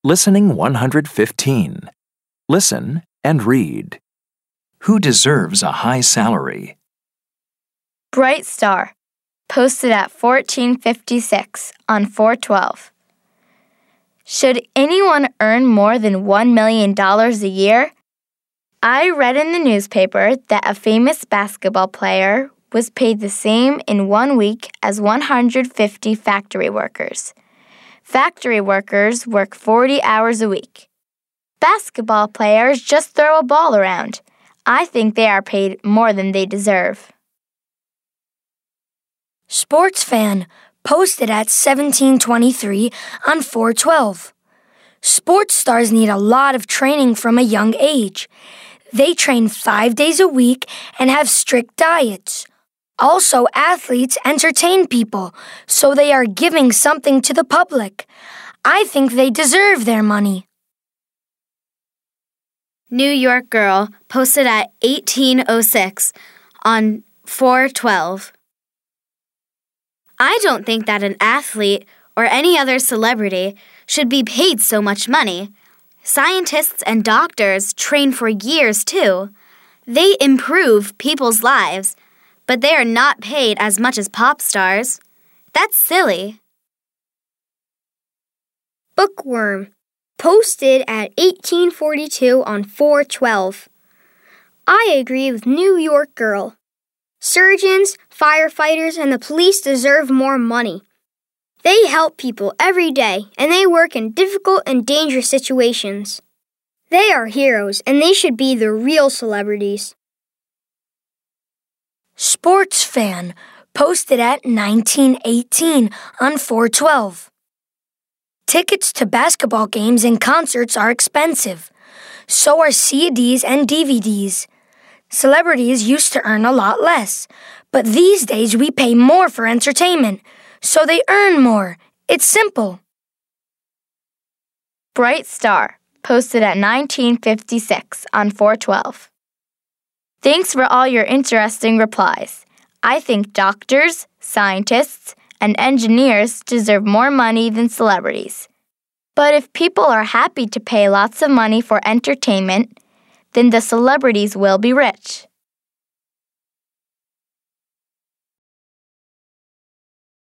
Listening 115. Listen and read. Who deserves a high salary? Bright Star, posted at 1456 on 4/12. Should anyone earn more than $1 million a year? I read in the newspaper that a famous basketball player was paid the same in 1 week as 150 factory workers. Factory workers work 40 hours a week. Basketball players just throw a ball around. I think they are paid more than they deserve. Sports Fan, posted at 1723 on 4/12. Sports stars need a lot of training from a young age. They train 5 days a week and have strict diets. Also, athletes entertain people, so they are giving something to the public. I think they deserve their money. New York Girl, posted at 1806 on 4/12. I don't think that an athlete or any other celebrity should be paid so much money. Scientists and doctors train for years, too. They improve people's lives, but they are not paid as much as pop stars. That's silly. Bookworm, posted at 1842 on 4/12. I agree with New York Girl. Surgeons, firefighters, and the police deserve more money. They help people every day, and they work in difficult and dangerous situations. They are heroes, and they should be the real celebrities. Sports Fan, posted at 1918 on 4/12. Tickets to basketball games and concerts are expensive. So are CDs and DVDs. Celebrities used to earn a lot less, but these days we pay more for entertainment, so they earn more. It's simple. Bright Star, posted at 1956 on 4/12. Thanks for all your interesting replies. I think doctors, scientists, and engineers deserve more money than celebrities. But if people are happy to pay lots of money for entertainment, then the celebrities will be rich.